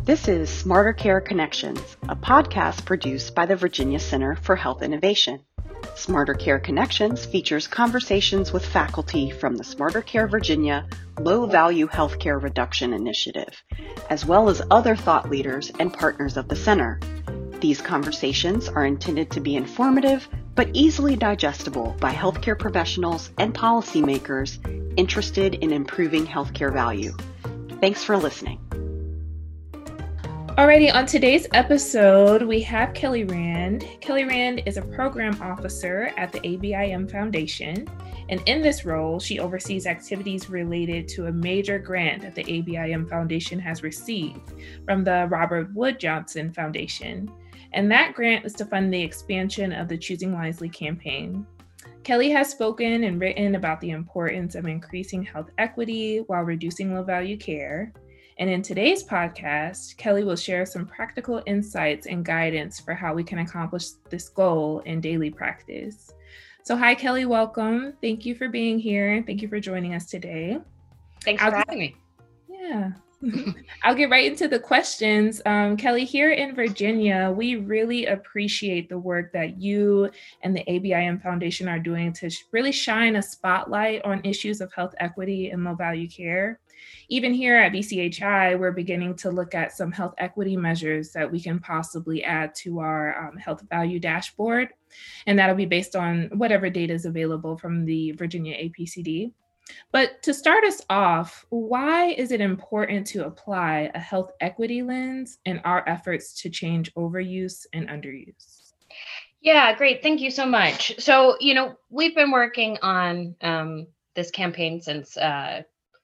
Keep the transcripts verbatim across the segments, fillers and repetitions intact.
This is Smarter Care Connections, a podcast produced by the Virginia Center for Health Innovation. Smarter Care Connections features conversations with faculty from the Smarter Care Virginia Low-Value Healthcare Reduction Initiative, as well as other thought leaders and partners of the center. These conversations are intended to be informative, but easily digestible by healthcare professionals and policymakers interested in improving healthcare value. Thanks for listening. Alrighty, on today's episode, we have Kelly Rand. Kelly Rand is a program officer at the A B I M Foundation, and in this role, she oversees activities related to a major grant that the A B I M Foundation has received from the Robert Wood Johnson Foundation, and that grant is to fund the expansion of the Choosing Wisely campaign. Kelly has spoken and written about the importance of increasing health equity while reducing low-value care. And in today's podcast, Kelly will share some practical insights and guidance for how we can accomplish this goal in daily practice. So hi, Kelly, welcome. Thank you for being here. Thank you for joining us today. Thanks I'll for just, having me. Yeah. I'll get right into the questions. Um, Kelly, here in Virginia, we really appreciate the work that you and the A B I M Foundation are doing to sh- really shine a spotlight on issues of health equity and low-value care. Even here at B C H I, we're beginning to look at some health equity measures that we can possibly add to our um, health value dashboard. And that'll be based on whatever data is available from the Virginia A P C D. But to start us off, why is it important to apply a health equity lens in our efforts to change overuse and underuse? Yeah, great. Thank you so much. So, you know, we've been working on um, this campaign since uh,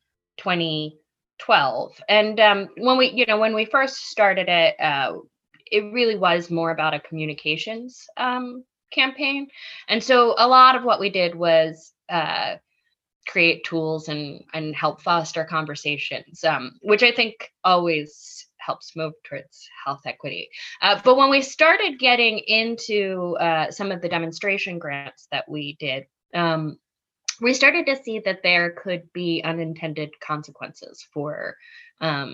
twenty twelve. And um, when we, you know, when we first started it, uh, it really was more about a communications um, campaign. And so a lot of what we did was uh, create tools and and help foster conversations, um, which I think always helps move towards health equity. Uh, but when we started getting into uh, some of the demonstration grants that we did, um, we started to see that there could be unintended consequences for um,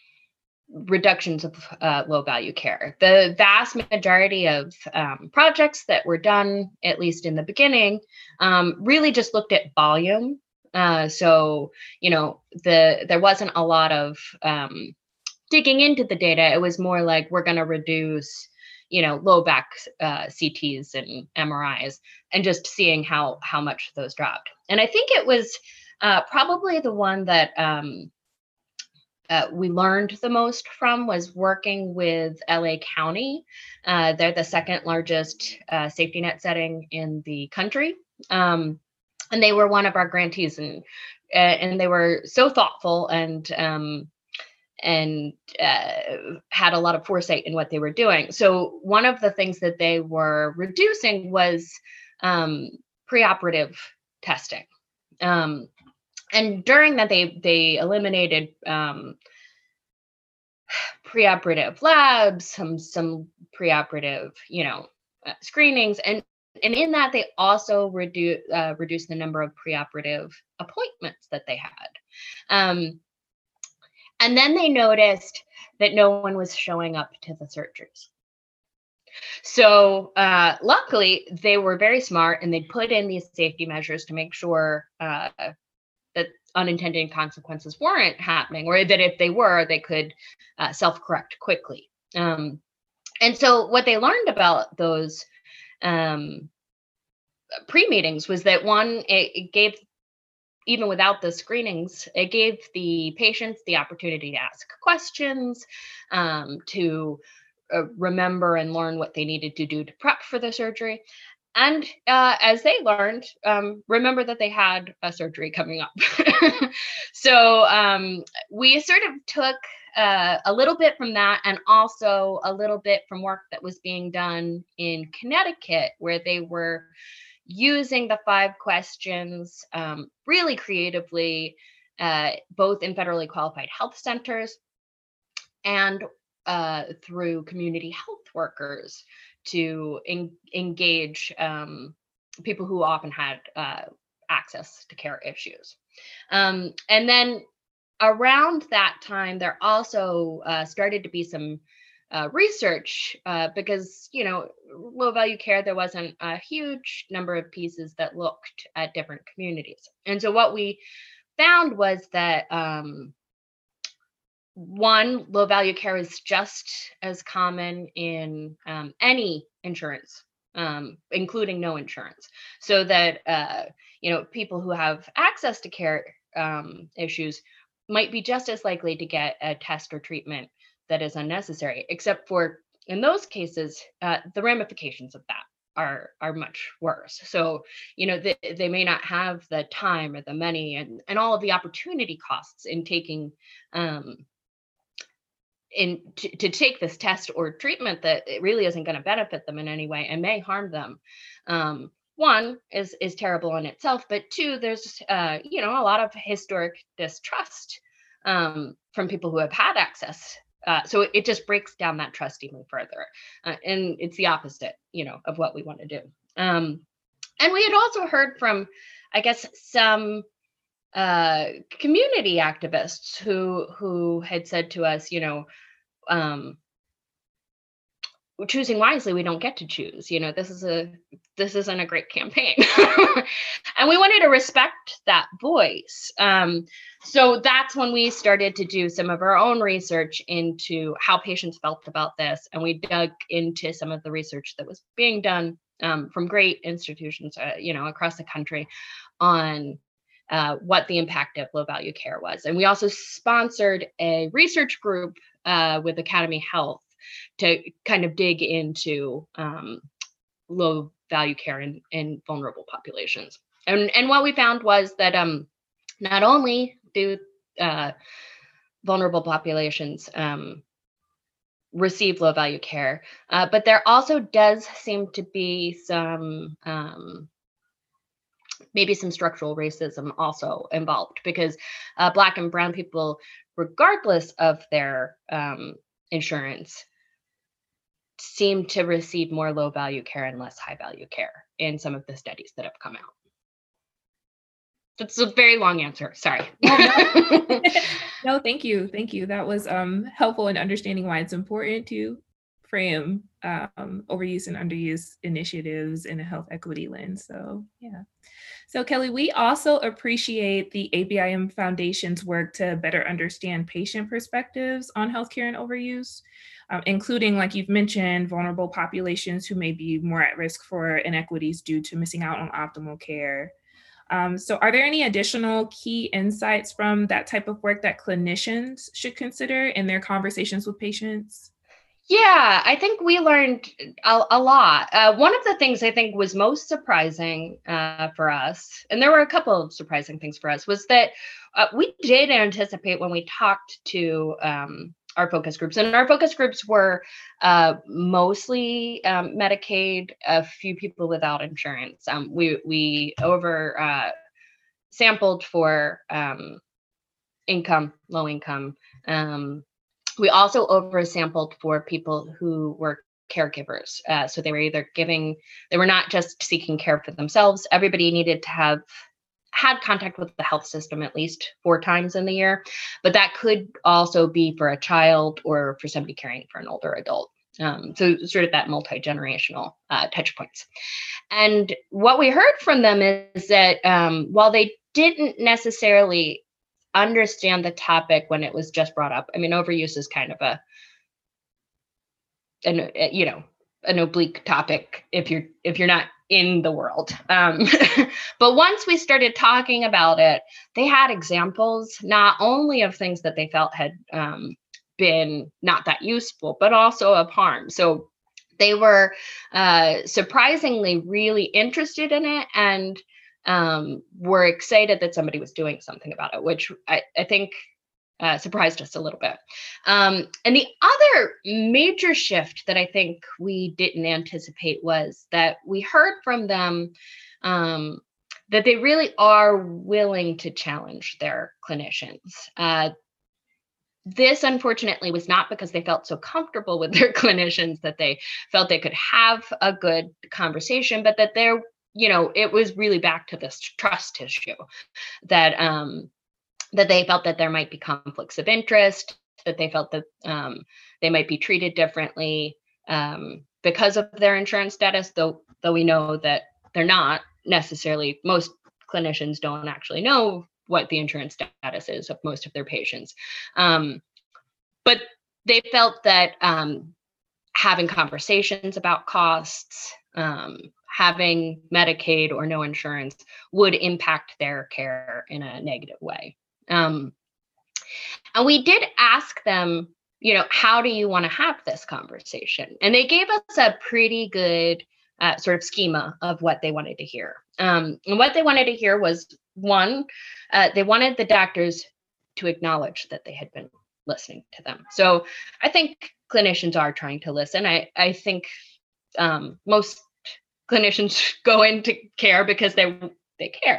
reductions of uh, low value care. The vast majority of um, projects that were done, at least in the beginning, um, really just looked at volume. Uh, so, you know, the there wasn't a lot of um, digging into the data. It was more like, we're going to reduce, you know, low back uh, C Ts and M R Is, and just seeing how how much those dropped. And I think it was uh, probably the one that um, Uh, we learned the most from was working with L A County. Uh, they're the second largest uh, safety net setting in the country. Um, and they were one of our grantees, and uh, and they were so thoughtful and um, and uh, had a lot of foresight in what they were doing. So one of the things that they were reducing was um, preoperative testing. Um, And during that, they they eliminated um, preoperative labs, some some preoperative, you know, uh, screenings, and and in that they also reduce uh, reduced the number of preoperative appointments that they had. Um, and then they noticed that no one was showing up to the surgeries. So uh, luckily, they were very smart, and they put in these safety measures to make sure uh, that unintended consequences weren't happening, or that if they were, they could uh, self-correct quickly. Um, and so what they learned about those um, pre-meetings was that, one, it, it gave, even without the screenings, it gave the patients the opportunity to ask questions, um, to uh, remember and learn what they needed to do to prep for the surgery. And uh, as they learned, um, remember that they had a surgery coming up. So um, we sort of took uh, a little bit from that, and also a little bit from work that was being done in Connecticut, where they were using the five questions um, really creatively, uh, both in federally qualified health centers and uh, through community health workers to en- engage um, people who often had uh, access to care issues. Um, and then around that time, there also uh, started to be some uh, research uh, because, you know, low value care, there wasn't a huge number of pieces that looked at different communities. And so what we found was that um, one, low value care is just as common in um, any insurance, um, including no insurance. So that, uh, you know, people who have access to care um, issues might be just as likely to get a test or treatment that is unnecessary, except for in those cases, uh, the ramifications of that are are much worse. So, you know, they, they may not have the time or the money and, and all of the opportunity costs in taking um, in to, to take this test or treatment that it really isn't going to benefit them in any way and may harm them. Um, one is is terrible in itself, but two, there's uh, you know, a lot of historic distrust um, from people who have had access. Uh, so it, it just breaks down that trust even further, uh, and it's the opposite, you know, of what we want to do. Um, and we had also heard from, I guess, some uh, community activists who who had said to us, you know, um, choosing wisely, we don't get to choose. You know, this is a this isn't a great campaign, and we wanted to respect that voice. Um, so that's when we started to do some of our own research into how patients felt about this, and we dug into some of the research that was being done um, from great institutions, uh, you know, across the country on uh, what the impact of low value care was. And we also sponsored a research group uh, with Academy Health to kind of dig into um, low value care in, in vulnerable populations. And, and what we found was that um, not only do uh, vulnerable populations um, receive low value care, uh, but there also does seem to be some um, maybe some structural racism also involved, because uh, Black and Brown people, regardless of their um, insurance, seem to receive more low value care and less high value care in some of the studies that have come out. That's a very long answer. Sorry. no, no, thank you. Thank you. That was um, helpful in understanding why it's important to frame um, overuse and underuse initiatives in a health equity lens. So yeah. So Kelly, we also appreciate the A B I M Foundation's work to better understand patient perspectives on healthcare and overuse, um, including, like you've mentioned, vulnerable populations who may be more at risk for inequities due to missing out on optimal care. Um, so are there any additional key insights from that type of work that clinicians should consider in their conversations with patients? Yeah, I think we learned a, a lot. Uh, one of the things I think was most surprising uh, for us, and there were a couple of surprising things for us, was that uh, we did anticipate when we talked to um, our focus groups, and our focus groups were uh, mostly um, Medicaid, a few people without insurance. Um, we we over uh, sampled for um, income, low income. Um, We also oversampled for people who were caregivers. Uh, so they were either giving, they were not just seeking care for themselves. Everybody needed to have had contact with the health system at least four times in the year, but that could also be for a child or for somebody caring for an older adult. Um, so sort of that multi-generational uh, touch points. And what we heard from them is that um, while they didn't necessarily understand the topic when it was just brought up. I mean, overuse is kind of a, an, you know, an oblique topic if you're if you're not in the world. Um, but once we started talking about it, they had examples not only of things that they felt had um, been not that useful, but also of harm. So they were uh, surprisingly really interested in it, and um, were excited that somebody was doing something about it, which I, I think uh, surprised us a little bit. Um, and the other major shift that I think we didn't anticipate was that we heard from them um, that they really are willing to challenge their clinicians. Uh, This, unfortunately, was not because they felt so comfortable with their clinicians that they felt they could have a good conversation, but that they're, you know, it was really back to this trust issue that um, that they felt that there might be conflicts of interest, that they felt that um, they might be treated differently um, because of their insurance status, though though we know that they're not necessarily. Most clinicians don't actually know what the insurance status is of most of their patients. Um, but they felt that um, having conversations about costs, um, having Medicaid or no insurance would impact their care in a negative way. Um, and we did ask them, you know, how do you want to have this conversation? And they gave us a pretty good uh, sort of schema of what they wanted to hear. Um, and what they wanted to hear was, one, uh, they wanted the doctors to acknowledge that they had been listening to them. So I think clinicians are trying to listen. I, I think um, most clinicians go into care because they they care.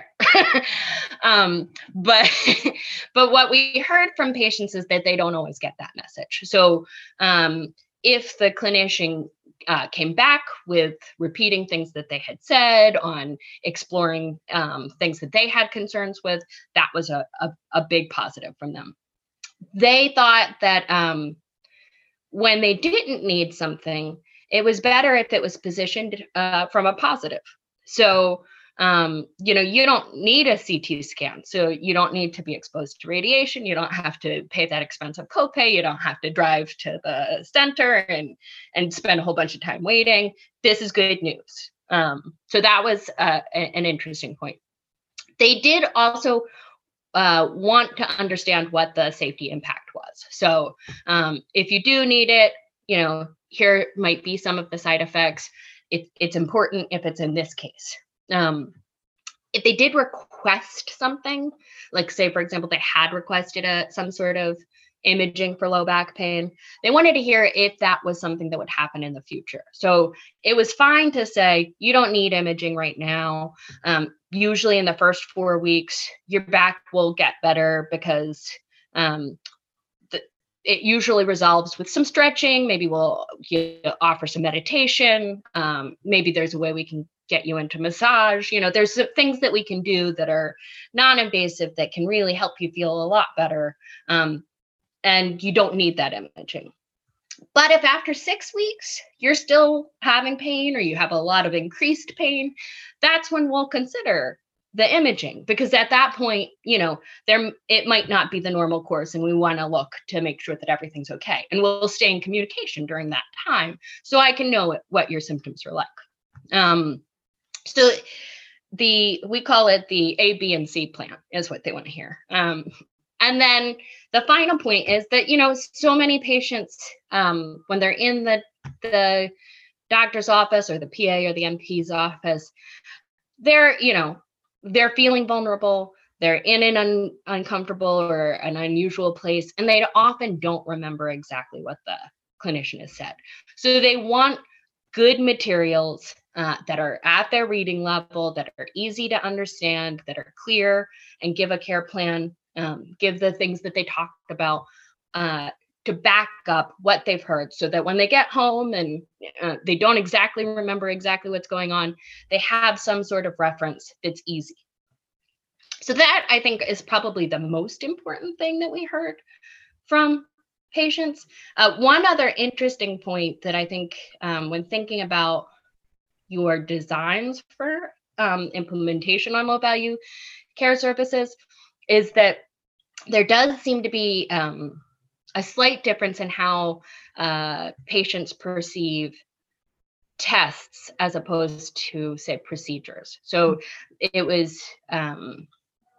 um, but but what we heard from patients is that they don't always get that message. So um, if the clinician uh, came back with repeating things that they had said, on exploring um, things that they had concerns with, that was a, a, a big positive from them. They thought that um, when they didn't need something, it was better if it was positioned uh, from a positive. So, um, you know, you don't need a C T scan. So you don't need to be exposed to radiation. You don't have to pay that expensive copay. You don't have to drive to the center and, and spend a whole bunch of time waiting. This is good news. Um, so that was uh, a, an interesting point. They did also uh, want to understand what the safety impact was. So um, if you do need it, you know, here might be some of the side effects. It, it's important if it's in this case. Um, if they did request something, like say, for example, they had requested a, some sort of imaging for low back pain, they wanted to hear if that was something that would happen in the future. So it was fine to say, you don't need imaging right now. Um, usually in the first four weeks, your back will get better because um, the, it usually resolves with some stretching. Maybe we'll you know, offer some meditation. Um, maybe there's a way we can get you into massage. You know, there's things that we can do that are non-invasive that can really help you feel a lot better. Um, and you don't need that imaging. But if after six weeks, you're still having pain or you have a lot of increased pain, that's when we'll consider the imaging, because at that point, you know, there it might not be the normal course and we want to look to make sure that everything's okay. And we'll stay in communication during that time so I can know what your symptoms are like. Um, So the we call it the A, B, and C plan is what they want to hear. Um, and then the final point is that, you know, so many patients, um, when they're in the, the doctor's office or the P A or the M P's office, they're, you know, they're feeling vulnerable. They're in an un, uncomfortable or an unusual place, and they often don't remember exactly what the clinician has said. So they want good materials Uh, that are at their reading level, that are easy to understand, that are clear, and give a care plan, um, give the things that they talked about uh, to back up what they've heard, so that when they get home and uh, they don't exactly remember exactly what's going on, they have some sort of reference that's easy. So that, I think, is probably the most important thing that we heard from patients. Uh, one other interesting point that I think um, when thinking about your designs for um, implementation on low value care services is that there does seem to be um, a slight difference in how uh, patients perceive tests as opposed to, say, procedures. So it was um,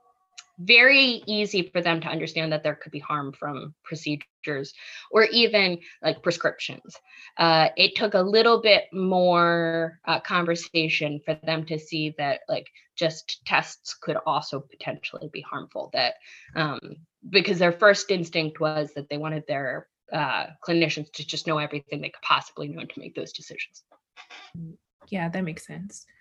very easy for them to understand that there could be harm from procedures or even like prescriptions. Uh, it took a little bit more uh, conversation for them to see that like just tests could also potentially be harmful, that um, because their first instinct was that they wanted their uh, clinicians to just know everything they could possibly know to make those decisions. Yeah, that makes sense.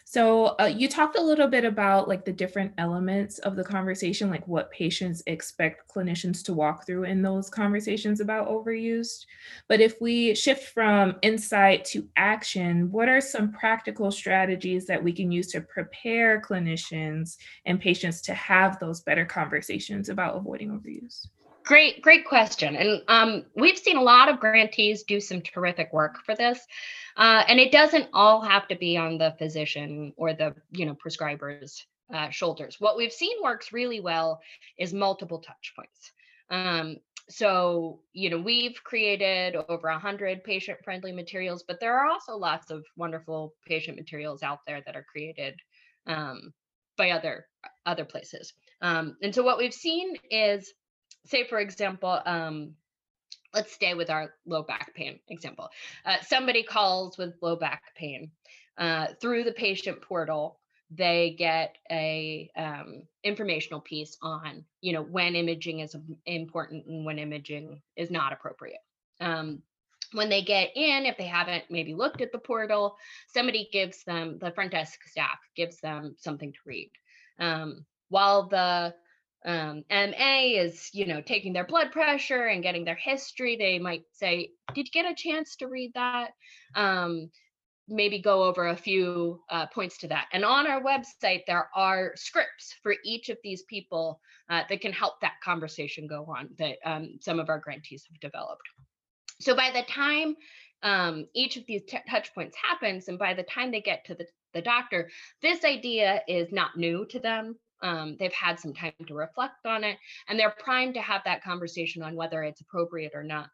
So uh, you talked a little bit about like the different elements of the conversation, like what patients expect clinicians to walk through in those conversations about overuse. But if we shift from insight to action, what are some practical strategies that we can use to prepare clinicians and patients to have those better conversations about avoiding overuse? Great, great question. And um, we've seen a lot of grantees do some terrific work for this. Uh, and it doesn't all have to be on the physician or the, you know, prescriber's uh, shoulders. What we've seen works really well is multiple touch points. Um, so, you know, we've created over a hundred patient-friendly materials, but there are also lots of wonderful patient materials out there that are created um, by other other places. Um, and so what we've seen is, say for example, um, let's stay with our low back pain example. Uh, somebody calls with low back pain. Uh, through the patient portal, they get a um, informational piece on, you know, when imaging is important and when imaging is not appropriate. Um, when they get in, if they haven't maybe looked at the portal, somebody gives them, the front desk staff gives them something to read. Um, while the um, M A is, you know, taking their blood pressure and getting their history, they might say, "Did you get a chance to read that?" Um, maybe go over a few uh, points to that. And on our website, there are scripts for each of these people uh, that can help that conversation go on that um, some of our grantees have developed. So by the time um, each of these t- touch points happens, and by the time they get to the, the doctor, this idea is not new to them. Um, they've had some time to reflect on it, and they're primed to have that conversation on whether it's appropriate or not.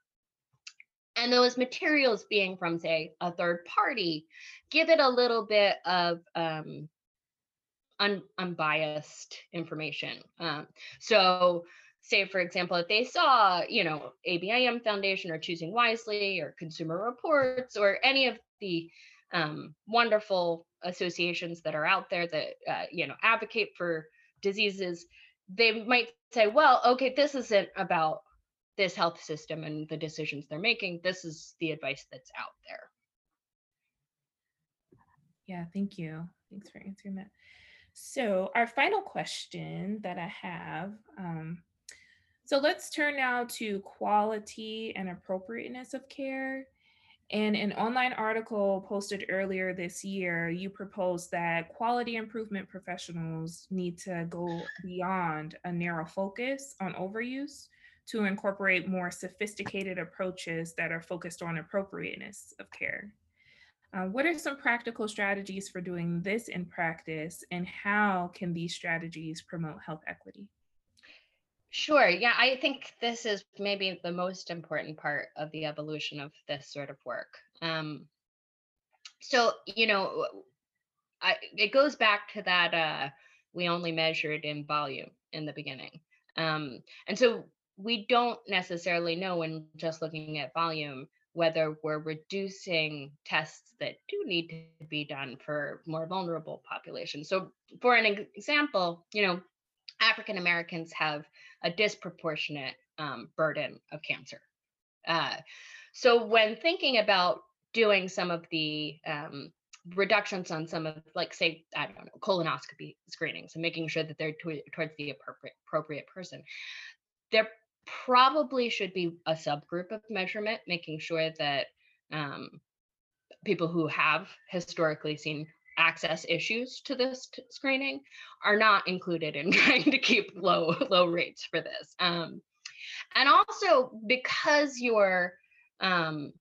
And those materials being from, say, a third party, give it a little bit of um, un- unbiased information. Um, so, say, for example, if they saw, you know, A B I M Foundation or Choosing Wisely or Consumer Reports or any of the um, wonderful associations that are out there that, uh, you know, advocate for diseases, they might say, well, okay, this isn't about this health system and the decisions they're making. This is the advice that's out there. Yeah, thank you. Thanks for answering that. So, our final question that I have um, so let's turn now to quality and appropriateness of care. In an online article posted earlier this year, you proposed that quality improvement professionals need to go beyond a narrow focus on overuse to incorporate more sophisticated approaches that are focused on appropriateness of care. Uh, what are some practical strategies for doing this in practice, and how can these strategies promote health equity? Sure. Yeah, I think this is maybe the most important part of the evolution of this sort of work. Um, so, you know, I, it goes back to that uh, we only measured in volume in the beginning. Um, and so we don't necessarily know when just looking at volume whether we're reducing tests that do need to be done for more vulnerable populations. So, for an ex- example, you know, African Americans have a disproportionate um, burden of cancer. Uh, so when thinking about doing some of the um, reductions on some of, like, say, I don't know, colonoscopy screenings and making sure that they're to- towards the appropriate appropriate person, there probably should be a subgroup of measurement, making sure that um, people who have historically seen access issues to this t- screening are not included in trying to keep low low rates for this. Um, and also because you're um,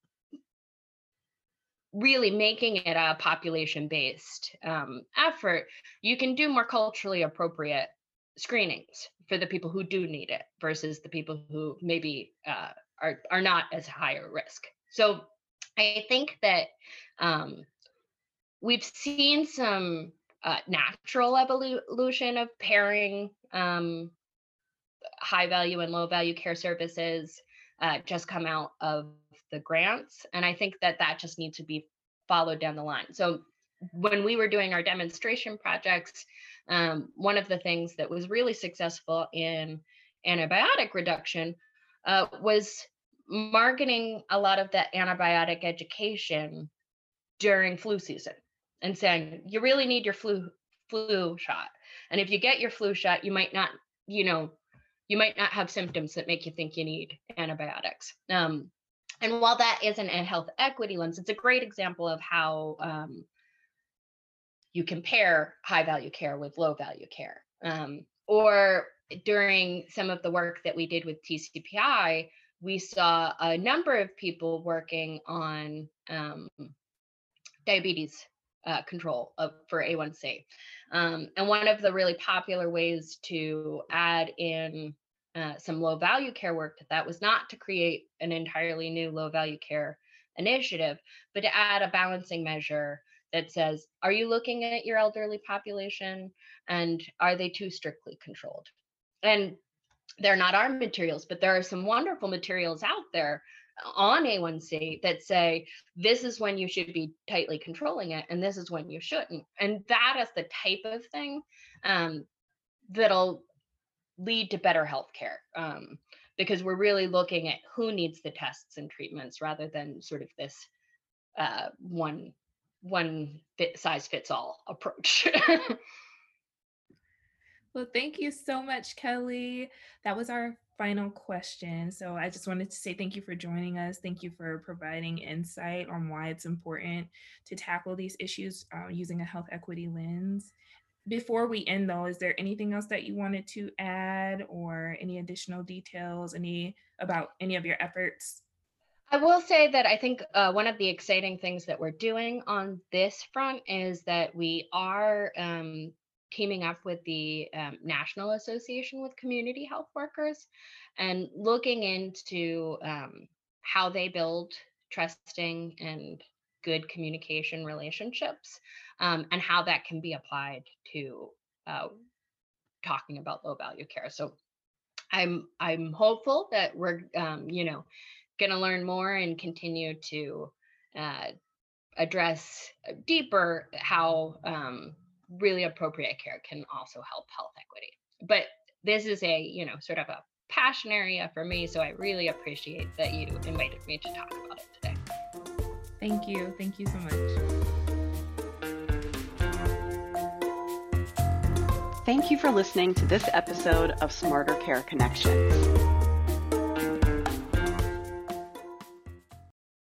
really making it a population based um, effort, you can do more culturally appropriate screenings for the people who do need it versus the people who maybe uh, are, are not as high a risk. So I think that um, we've seen some uh, natural evolution of pairing um, high value and low value care services uh, just come out of the grants. And I think that that just needs to be followed down the line. So when we were doing our demonstration projects, um, one of the things that was really successful in antibiotic reduction uh, was marketing a lot of that antibiotic education during flu season. and saying, you really need your flu flu shot. And if you get your flu shot, you might not, you know, you might not have symptoms that make you think you need antibiotics. Um, and while that isn't a health equity lens, it's a great example of how um, you compare high value care with low value care. Um, or during some of the work that we did with T C P I, we saw a number of people working on um, diabetes uh, control of, for A one C. Um, and one of the really popular ways to add in uh, some low value care work to that was not to create an entirely new low value care initiative, but to add a balancing measure that says, are you looking at your elderly population and are they too strictly controlled? And they're not our materials, but there are some wonderful materials out there on A one C that say, this is when you should be tightly controlling it, and this is when you shouldn't. And that is the type of thing um, that'll lead to better healthcare, um, because we're really looking at who needs the tests and treatments rather than sort of this uh, one one fit size fits all approach. Well, thank you so much, Kelly. That was our final question. So I just wanted to say thank you for joining us. Thank you for providing insight on why it's important to tackle these issues uh, using a health equity lens. Before we end, though, is there anything else that you wanted to add, or any additional details, any about any of your efforts? I will say that I think uh, one of the exciting things that we're doing on this front is that we are um, teaming up with the um, National Association with Community Health Workers and looking into um, how they build trusting and good communication relationships, um, and how that can be applied to uh, talking about low value care. So I'm I'm hopeful that we're um, you know going to learn more and continue to uh, address deeper how um, really appropriate care can also help health equity. But this is a, you know, sort of a passion area for me, so I really appreciate that you invited me to talk about it today. Thank you. Thank you so much. Thank you for listening to this episode of Smarter Care Connections.